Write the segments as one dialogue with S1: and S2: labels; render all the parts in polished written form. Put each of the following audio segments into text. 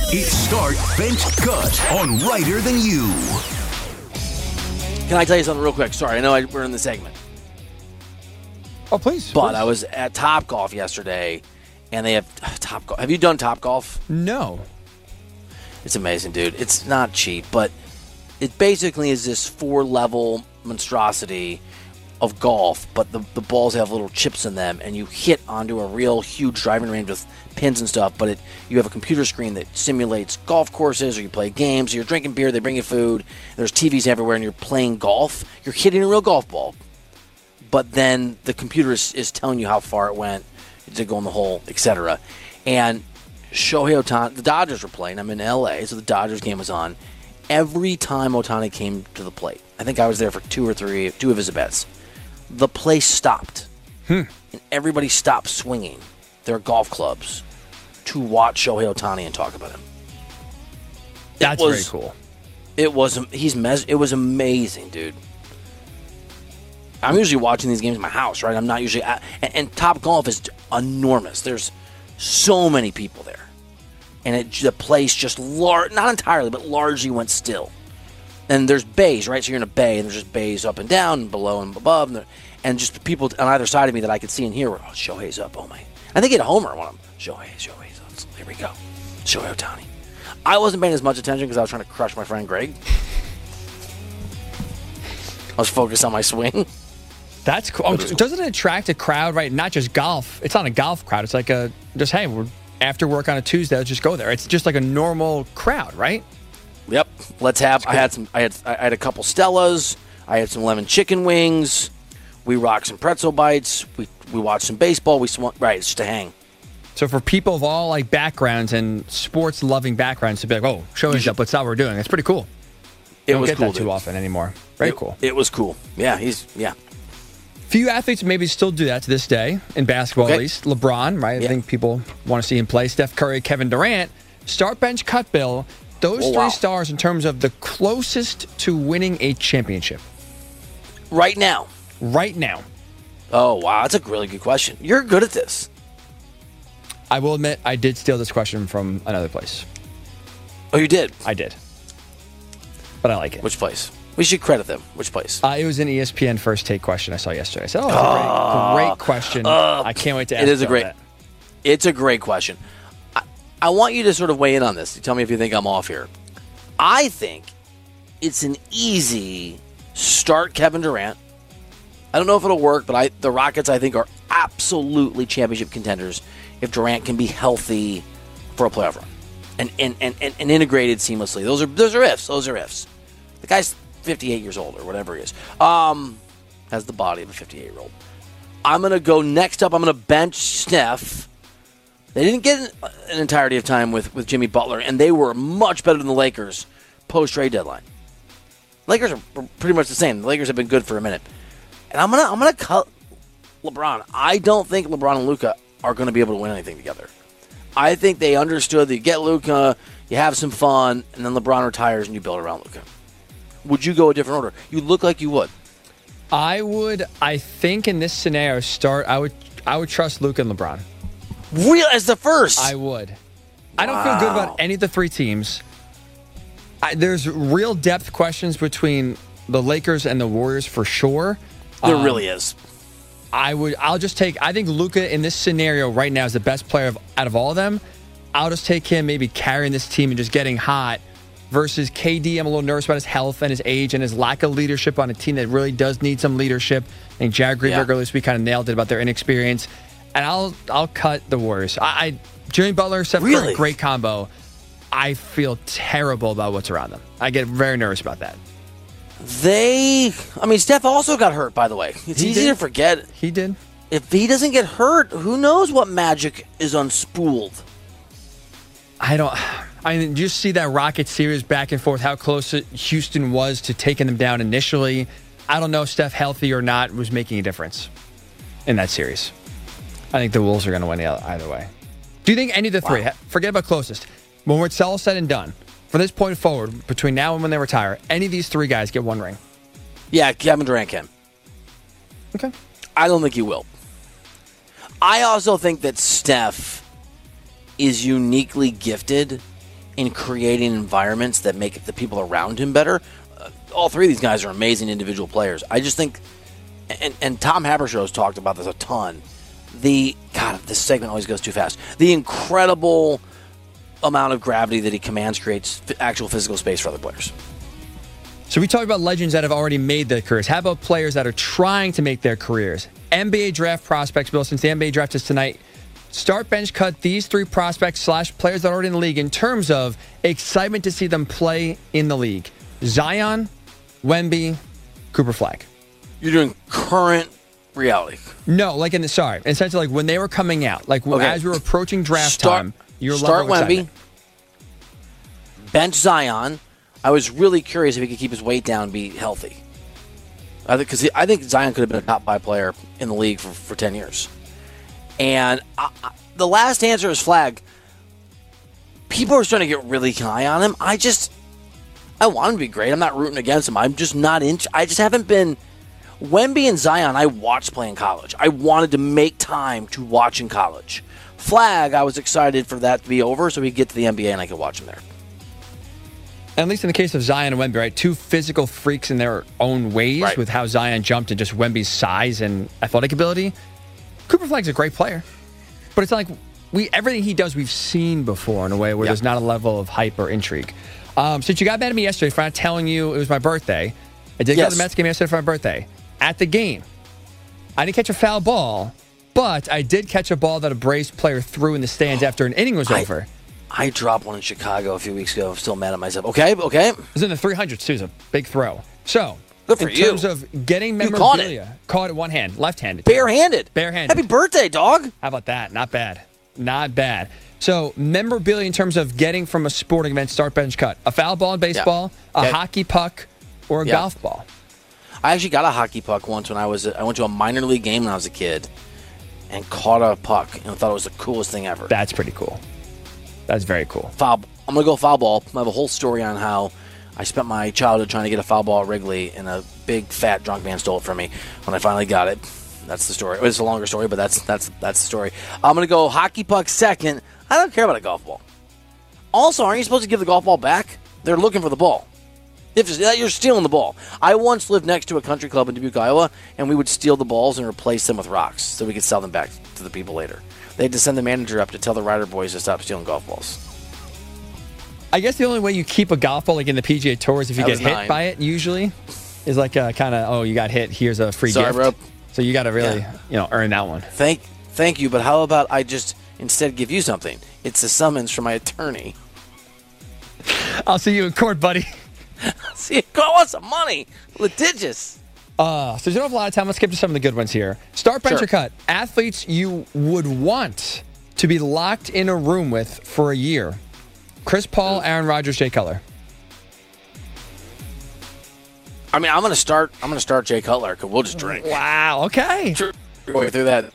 S1: It's Start, Bench, Cut on Righter Than You.
S2: Can I tell you something real quick? Sorry, I know we're in the segment.
S3: Oh, please.
S2: But I was at Topgolf yesterday, and they have Topgolf. Have you done Topgolf?
S3: No.
S2: It's amazing, dude. It's not cheap, but it basically is this 4-level monstrosity of golf, but the balls have little chips in them, and you hit onto a real huge driving range with pins and stuff, but you have a computer screen that simulates golf courses, or you play games, or you're drinking beer, they bring you food, there's TVs everywhere, and you're playing golf. You're hitting a real golf ball, but then the computer is telling you how far it went to go in the hole, etc. And Shohei Ohtani, the Dodgers were playing. I'm in L.A., so the Dodgers game was on. Every time Ohtani came to the plate, I think I was there for two of his at-bats, the place stopped. And everybody stopped swinging their golf clubs to watch Shohei Ohtani and talk about him.
S3: That's very cool.
S2: It was amazing, dude. I'm usually watching these games in my house, right? I'm not usually at, and Topgolf is enormous. There's so many people there. And the place just, not entirely, but largely went still. And there's bays, right? So you're in a bay, and there's just bays up and down, and below and above, and just people on either side of me that I could see and hear were, Shohei's up, oh my. I think he had a homer on him. Shohei's up. Here we go. Shohei Ohtani. I wasn't paying as much attention because I was trying to crush my friend Greg. I was focused on my swing.
S3: That's cool. Doesn't it attract a crowd, right? Not just golf. It's not a golf crowd. It's like hey, we're after work on a Tuesday, let's just go there. It's just like a normal crowd, right?
S2: Yep. Let's have. I had a couple Stellas. I had some lemon chicken wings. We rocked some pretzel bites. We watched some baseball. We swung. Right. It's just a hang.
S3: So for people of all like backgrounds and sports loving backgrounds to be like, oh, Shohei's up. That's how we're doing. It's pretty cool.
S2: It
S3: don't
S2: was
S3: get
S2: cool,
S3: that too
S2: dude.
S3: often anymore. Very cool.
S2: It was cool. Yeah.
S3: Few athletes maybe still do that to this day, in basketball
S2: Okay.
S3: at least. LeBron, right? I think people want to see him play. Steph Curry, Kevin Durant. Start, bench, cut, Bill. Those three stars in terms of the closest to winning a championship.
S2: Right now.
S3: Oh,
S2: wow. That's a really good question. You're good at this.
S3: I will admit, I did steal this question from another place.
S2: Oh, you did?
S3: I did. But I like it.
S2: Which place? We should credit them. Which place?
S3: It was an ESPN First Take question I saw yesterday. I said, that's a great question. I can't wait to ask that.
S2: It's a great question. I want you to sort of weigh in on this. Tell me if you think I'm off here. I think it's an easy start Kevin Durant. I don't know if it'll work, but the Rockets, I think, are absolutely championship contenders if Durant can be healthy for a playoff run and integrated seamlessly. Those are ifs. The guy's 58 years old or whatever he is. Has the body of a 58-year-old. I'm going to go next up. I'm going to bench Steph. They didn't get an entirety of time with Jimmy Butler, and they were much better than the Lakers post-trade deadline. Lakers are pretty much the same. The Lakers have been good for a minute. And I'm gonna cut LeBron. I don't think LeBron and Luka are going to be able to win anything together. I think they understood that you get Luka, you have some fun, and then LeBron retires and you build around Luka. Would you go a different order? You look like you would.
S3: I would. I think in this scenario, I would trust Luka and LeBron.
S2: Real as the first.
S3: I would. I don't feel good about any of the three teams. There's real depth questions between the Lakers and the Warriors for sure.
S2: There really is.
S3: I think Luka in this scenario right now is the best player out of all of them. I'll just take him maybe carrying this team and just getting hot versus KD. I'm a little nervous about his health and his age and his lack of leadership on a team that really does need some leadership. I think Jared Greenberg earlier this week kind of nailed it about their inexperience. And I'll cut the Warriors. Jimmy Butler, Steph Curry, great combo. I feel terrible about what's around them. I get very nervous about that.
S2: Steph also got hurt, by the way. It's easy to forget.
S3: He did.
S2: If he doesn't get hurt, who knows what magic is unspooled?
S3: Did you see that Rocket series back and forth, how close Houston was to taking them down initially? I don't know if Steph, healthy or not, was making a difference in that series. I think the Wolves are going to win either way. Do you think any of the three, forget about closest, when it's all said and done, from this point forward, between now and when they retire, any of these three guys get one ring?
S2: Yeah, Kevin Durant can.
S3: Okay.
S2: I don't think he will. I also think that Steph is uniquely gifted in creating environments that make the people around him better. All three of these guys are amazing individual players. I just think, and Tom Habershaw's talked about this a ton. God, this segment always goes too fast. The incredible amount of gravity that he commands creates actual physical space for other players.
S3: So we talked about legends that have already made their careers. How about players that are trying to make their careers? NBA draft prospects, Bill, since the NBA draft is tonight, start, bench, cut these three prospects / players that are already in the league in terms of excitement to see them play in the league. Zion, Wemby, Cooper Flag.
S2: You're doing current reality.
S3: No, like essentially like when they were coming out, like as we were approaching draft time, your
S2: start
S3: level of
S2: Wemby,
S3: excitement.
S2: bench Zion. I was really curious if he could keep his weight down and be healthy. Because I think Zion could have been a top 5 player in the league for 10 years. And the last answer is Flag. People are starting to get really high on him. I want him to be great. I'm not rooting against him. I'm just not I just haven't been. Wemby and Zion, I watched play in college. I wanted to make time to watch in college. Flag, I was excited for that to be over so we could get to the NBA and I could watch him there.
S3: At least in the case of Zion and Wemby, right? Two physical freaks in their own ways, right, with how Zion jumped and just Wemby's size and athletic ability. Cooper Flag's a great player. But it's not like everything he does we've seen before in a way where there's not a level of hype or intrigue. Since you got mad at me yesterday for not telling you it was my birthday, I did go to the Mets game yesterday for my birthday. At the game, I didn't catch a foul ball, but I did catch a ball that a Braves player threw in the stands after an inning was over.
S2: I dropped one in Chicago a few weeks ago. I'm still mad at myself. Okay. It
S3: was in the 300s, too. It was a big throw. So,
S2: good for
S3: in terms of getting memorabilia, caught it one hand, left-handed.
S2: Barehanded.
S3: Barehanded.
S2: Happy birthday, dog.
S3: How about that? Not bad. Not bad. So, memorabilia in terms of getting from a sporting event, start, bench, cut. A foul ball in baseball, a hockey puck, or a golf ball.
S2: I actually got a hockey puck once when I went to a minor league game when I was a kid and caught a puck and thought it was the coolest thing ever.
S3: That's pretty cool. That's very cool.
S2: I'm going to go foul ball. I have a whole story on how I spent my childhood trying to get a foul ball at Wrigley and a big, fat, drunk man stole it from me when I finally got it. That's the story. It's a longer story, but that's the story. I'm going to go hockey puck second. I don't care about a golf ball. Also, aren't you supposed to give the golf ball back? They're looking for the ball. You're stealing the ball. I once lived next to a country club in Dubuque, Iowa, and we would steal the balls and replace them with rocks so we could sell them back to the people later. They had to send the manager up to tell the Rider boys to stop stealing golf balls.
S3: I guess the only way you keep a golf ball like in the PGA Tour is if you get hit by it, usually. Is like a kind of, you got hit, here's a free gift.
S2: Bro.
S3: So you got to really, earn that one.
S2: Thank you, but how about I just instead give you something? It's a summons from my attorney.
S3: I'll see you in court, buddy.
S2: See, I want some money. Litigious.
S3: So you don't have a lot of time. Let's skip to some of the good ones here. Start, bench, or cut. Athletes you would want to be locked in a room with for a year. Chris Paul, Aaron Rodgers, Jay Cutler.
S2: I mean, I'm gonna start Jay Cutler because we'll just drink.
S3: Wow. Okay.
S2: Way through that.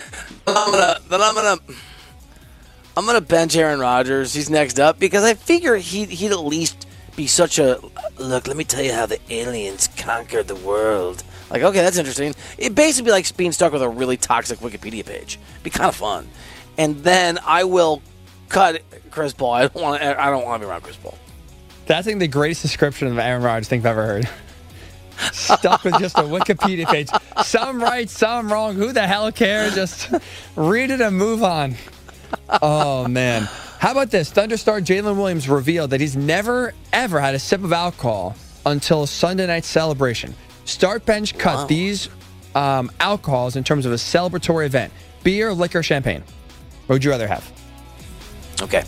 S2: I'm gonna bench Aaron Rodgers. He's next up because I figure he'd at least be such a look. Let me tell you how the aliens conquered the world. Like, okay, that's interesting. It'd basically be like being stuck with a really toxic Wikipedia page. It'd be kind of fun. And then I will cut Chris Paul. I don't want to be around Chris Paul.
S3: That's, I think, the greatest description of Aaron Rodgers I've ever heard. Stuck with just a Wikipedia page. Some right, some wrong. Who the hell cares? Just read it and move on. Oh, man. How about this? Thunder star Jalen Williams revealed that he's never, ever had a sip of alcohol until a Sunday night celebration. Start, bench, cut these alcohols in terms of a celebratory event. Beer, liquor, champagne. What would you rather have?
S2: Okay.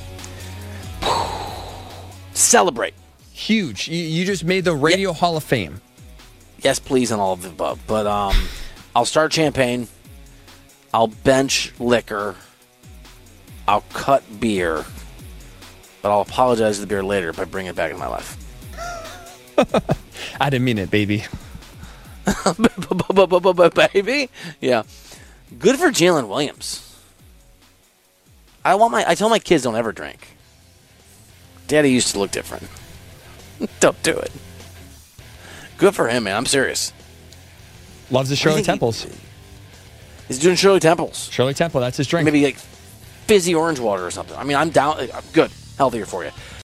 S2: Celebrate.
S3: Huge. You just made the Radio Hall of Fame.
S2: Yes, please, on all of the above. But I'll start champagne. I'll bench liquor. I'll cut beer. But I'll apologize to the beer later by bringing it back into my life.
S3: I didn't mean it, baby.
S2: Baby? Yeah. Good for Jalen Williams. I tell my kids don't ever drink. Daddy used to look different. Don't do it. Good for him, man. I'm serious.
S3: Loves the Shirley Temples.
S2: He's doing Shirley Temples.
S3: Shirley Temple, that's his drink.
S2: Maybe like fizzy orange water or something. I mean, I'm down. Good. Healthier for you.